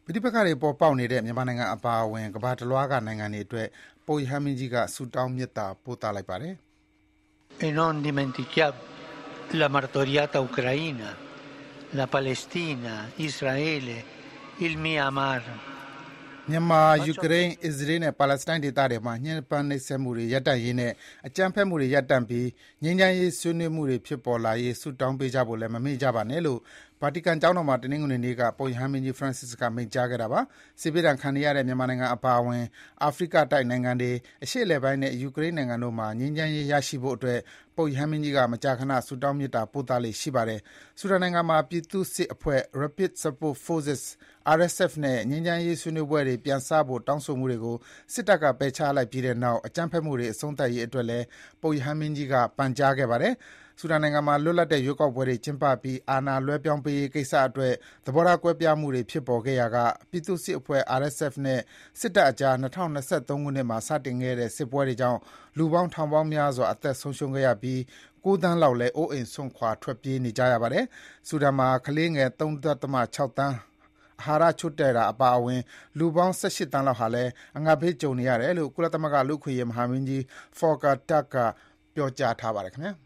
ပဋိပက္ခတွေပေါ်ပေါက်နေတဲ့မြန်မာနိုင်ငံအပါအဝင်ကမ္ဘာတလွှားကနိုင်ငံတွေအတွက်ပုပ်ရဟန်းမင်းကြီးကဆုတောင်းမေတ္တာပို့သလိုက်ပါတယ်။ E non dimentichiamo la martoriata Ucraina, la Palestina, Israele, il Myanmar. မြန်မာ၊ယူကရိန်း၊အစ္စရေးနဲ့ပါလက်စတိုင်းဒေသတွေမှာညှဉ်းပန်းနှိပ်စက်မှုတွေရပ်တန့်ရေးနဲ့အကြမ်းဖက်မှုတွေရပ်တန့်ပြီးငြိမ်းချမ်းရေးဆွေးနွေးမှုတွေဖြစ်ပေါ်လာရေးဆုတောင်းပေးကြဖို့လည်းမမေ့ကြပါနဲ့လို့ဗာတီကန်ကျောင်းတော်မှာတနင်္ဂနွေနေ့ကပုပ်ရဟန်းမင်းကြီး Francis ကမိန့်ကြားခဲ့တာပါ။စစ်ဘေးဒဏ်ခံနေရတဲ့မြန်မာနိုင်ငံအပါအဝင်အာဖရိကတိုက်နိုင်ငံတွေအရှေ့အလယ်ပိုင်းနဲ့ယူကရိန်းနိုင်ငံတို့မှာငြိမ်းချမ်းရေးရရှိဖို့အတွက်ပုပ်ရဟန်းမင်းကြီးကမကြာခဏဆုတောင်းမေတ္တာပို့သလေ့ရှိပါတယ်။ဆူဒန်နိုင်ငံမှာပြည်သူ့စစ်အဖွဲ့ Rapid Support Forces RSF နဲ့ငြိမ်းချမ်းရေးဆွေးနွေးပွဲတွေပြန်စဖို့တောင်းဆိုမှုတွေကိုစစ်တပ်ကပယ်ချလိုက်ပြီးတဲ့နောက်အကြမ်းဖက်မှုတွေအဆုံးသတ်ရေးအတွက်လည်းပုပ်ရဟန်းမင်းကြီးကပန်ကြားခဲ့ပါတယ်။ဆူဒန်နိုင်ငံမှာလွတ်လပ်တဲ့ရွေးကောက်ပွဲတွေကျင်းပပြီးအာဏာလွှဲပြောင်းပေးရေးကိစ္စအတွက်သဘောထားကွဲပြားမှုတွေဖြစ်ပေါ်ခဲ့ရာကပြည်သူ့စစ်အဖွဲ့ RSF နဲ့စစ်တပ်အကြား၂၀၂၃ ခုနှစ်မှာစတင်ခဲ့တဲ့စစ်ပွဲတွေကြောင့်လူပေါင်းထောင်ပေါင်းများစွာအသက်ဆုံးရှုံးခဲ့ရပြီး၉ သန်းလောက်လည်းအိုးအိမ်စွန့်ခွာထွက်ပြေးနေကြရပါတယ်။ဆူဒန်မှာကလေးငယ် ၃.၆ သန်းအာဟာရချို့တဲ့တာအပါအဝင်လူပေါင်း၁၈ သန်းလောက်ဟာလည်းအငတ်ဘေးကြုံနေရတယ်လို့ကုလသမဂ္ဂလူ့အခွင့်အရေးမဟာမင်းကြီး Volker Turk ကပြောကြားထားပါတယ်ခင်ဗျာ